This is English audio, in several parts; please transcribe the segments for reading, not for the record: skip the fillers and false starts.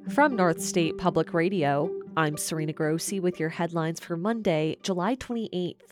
From North State Public Radio, I'm Serena Grossi with your headlines for Monday, July 28th.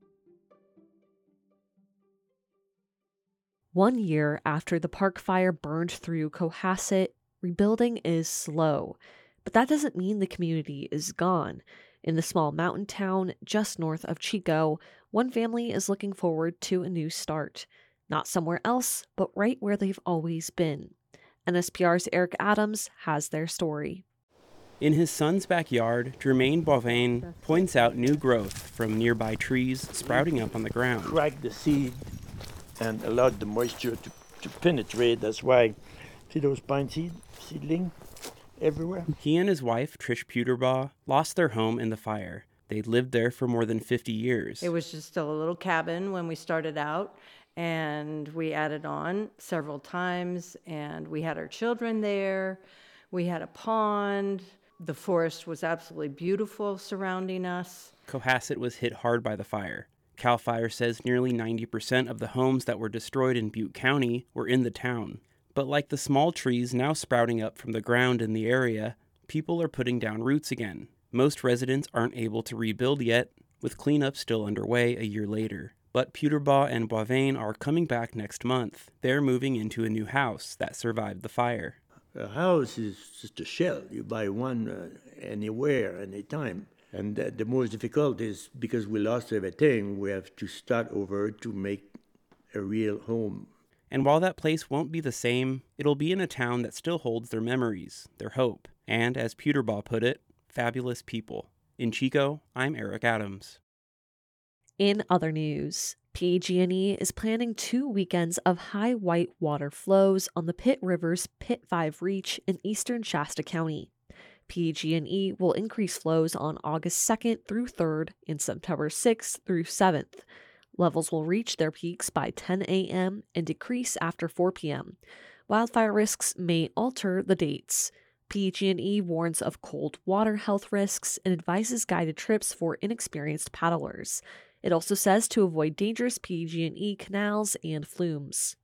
1 year after the park fire burned through Cohasset, rebuilding is slow. But that doesn't mean the community is gone. In the small mountain town just north of Chico, one family is looking forward to a new start. Not somewhere else, but right where they've always been. NSPR's Eric Adams has their story. In his son's backyard, Jermaine Boivin points out new growth from nearby trees sprouting up on the ground. Crack the seed and allow the moisture to penetrate. That's why, see those pine seedling everywhere? He and his wife, Trish Puterbaugh, lost their home in the fire. They'd lived there for more than 50 years. It was just a little cabin when we started out, and we added on several times, and we had our children there. We had a pond. The forest was absolutely beautiful surrounding us. Cohasset was hit hard by the fire. CAL FIRE says nearly 90% of the homes that were destroyed in Butte County were in the town. But like the small trees now sprouting up from the ground in the area, people are putting down roots again. Most residents aren't able to rebuild yet, with cleanup still underway a year later. But Puterbaugh and Boivin are coming back next month. They're moving into a new house that survived the fire. A house is just a shell. You buy one anywhere, anytime. And the most difficult is because we lost everything, we have to start over to make a real home. And while that place won't be the same, it'll be in a town that still holds their memories, their hope, and, as Puterbaugh put it, fabulous people. In Chico, I'm Eric Adams. In other news, PG&E is planning 2 weekends of high white water flows on the Pitt River's Pitt 5 Reach in eastern Shasta County. PG&E will increase flows on August 2nd through 3rd and September 6th through 7th. Levels will reach their peaks by 10 a.m. and decrease after 4 p.m. Wildfire risks may alter the dates. PG&E warns of cold water health risks and advises guided trips for inexperienced paddlers. It also says to avoid dangerous PG&E canals and flumes.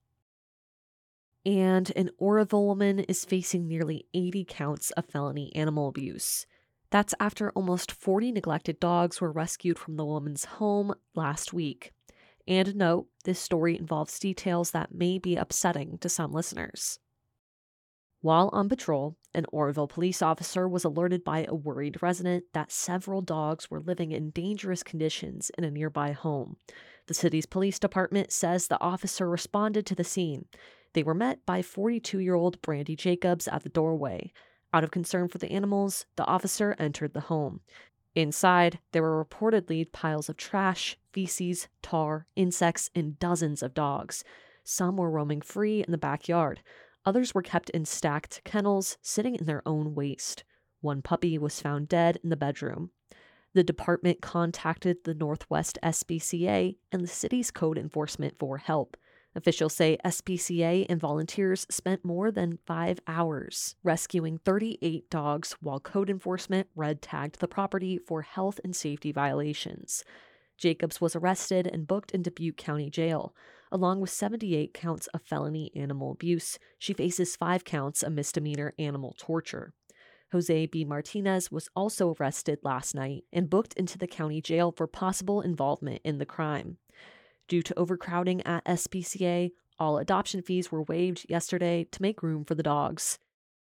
And an Oroville woman is facing nearly 80 counts of felony animal abuse. That's after almost 40 neglected dogs were rescued from the woman's home last week. And note, this story involves details that may be upsetting to some listeners. While on patrol, an Oroville police officer was alerted by a worried resident that several dogs were living in dangerous conditions in a nearby home. The city's police department says the officer responded to the scene. They were met by 42-year-old Brandy Jacobs at the doorway. Out of concern for the animals, the officer entered the home. Inside, there were reportedly piles of trash, feces, tar, insects, and dozens of dogs. Some were roaming free in the backyard. Others were kept in stacked kennels, sitting in their own waste. One puppy was found dead in the bedroom. The department contacted the Northwest SPCA and the city's code enforcement for help. Officials say SPCA and volunteers spent more than 5 hours rescuing 38 dogs while code enforcement red-tagged the property for health and safety violations. Jacobs was arrested and booked into Butte County Jail. Along with 78 counts of felony animal abuse, she faces 5 counts of misdemeanor animal torture. Jose B. Martinez was also arrested last night and booked into the county jail for possible involvement in the crime. Due to overcrowding at SPCA, all adoption fees were waived yesterday to make room for the dogs.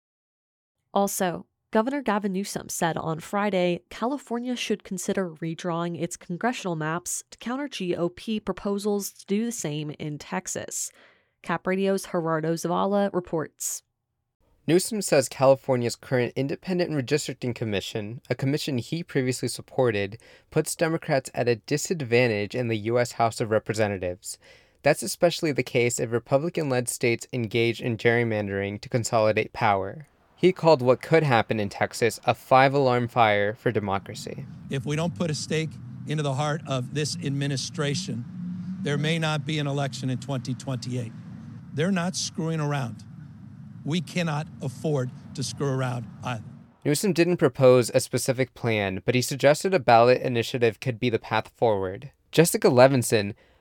Also, Governor Gavin Newsom said on Friday California should consider redrawing its congressional maps to counter GOP proposals to do the same in Texas. Cap Radio's Gerardo Zavala reports. Newsom says California's current Independent Redistricting Commission, a commission he previously supported, puts Democrats at a disadvantage in the U.S. House of Representatives. That's especially the case if Republican-led states engage in gerrymandering to consolidate power. He called what could happen in Texas a 5-alarm fire for democracy. If we don't put a stake into the heart of this administration, there may not be an election in 2028. They're not screwing around. We cannot afford to screw around either. Newsom didn't propose a specific plan, but he suggested a ballot initiative could be the path forward. Jessica Levinson,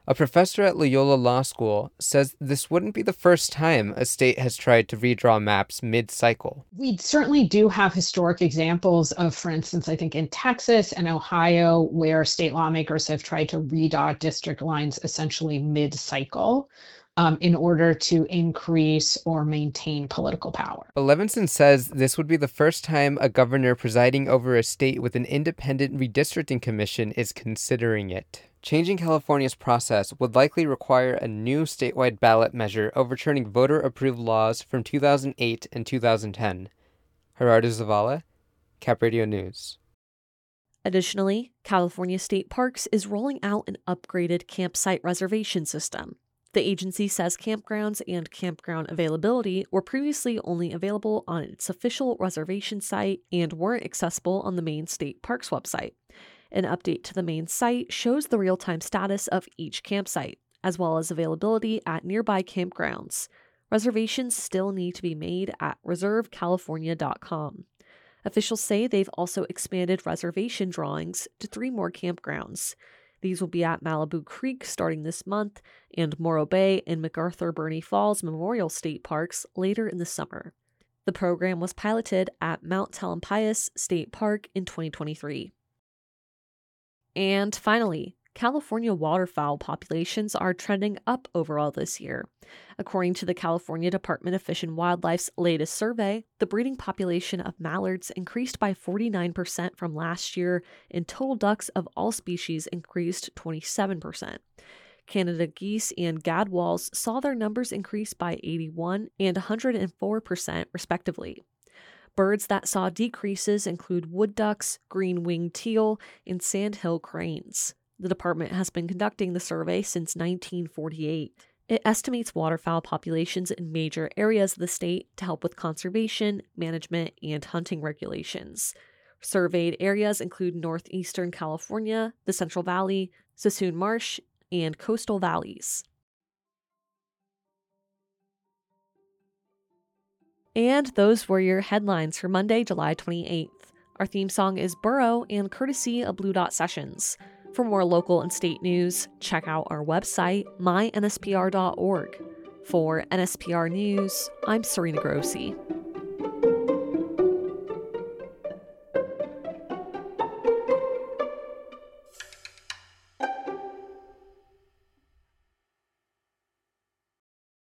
A professor at Loyola Law School says this wouldn't be the first time a state has tried to redraw maps mid-cycle. We certainly do have historic examples of, for instance, I think in Texas and Ohio, where state lawmakers have tried to redraw district lines essentially mid-cycle in order to increase or maintain political power. But Levinson says this would be the first time a governor presiding over a state with an independent redistricting commission is considering it. Changing California's process would likely require a new statewide ballot measure overturning voter-approved laws from 2008 and 2010. Gerardo Zavala, Cap Radio News. Additionally, California State Parks is rolling out an upgraded campsite reservation system. The agency says campgrounds and campground availability were previously only available on its official reservation site and weren't accessible on the main state parks website. An update to the main site shows the real-time status of each campsite, as well as availability at nearby campgrounds. Reservations still need to be made at reservecalifornia.com. Officials say they've also expanded reservation drawings to 3 more campgrounds. These will be at Malibu Creek starting this month and Morro Bay and MacArthur Burney Falls Memorial State Parks later in the summer. The program was piloted at Mount Tamalpais State Park in 2023. And finally, California waterfowl populations are trending up overall this year. According to the California Department of Fish and Wildlife's latest survey, the breeding population of mallards increased by 49% from last year, and total ducks of all species increased 27%. Canada geese and gadwalls saw their numbers increase by 81 and 104% respectively. Birds that saw decreases include wood ducks, green-winged teal, and sandhill cranes. The department has been conducting the survey since 1948. It estimates waterfowl populations in major areas of the state to help with conservation, management, and hunting regulations. Surveyed areas include northeastern California, the Central Valley, Sassoon Marsh, and coastal valleys. And those were your headlines for Monday, July 28th. Our theme song is Burrow and courtesy of Blue Dot Sessions. For more local and state news, check out our website, mynspr.org. For NSPR News, I'm Serena Grossi.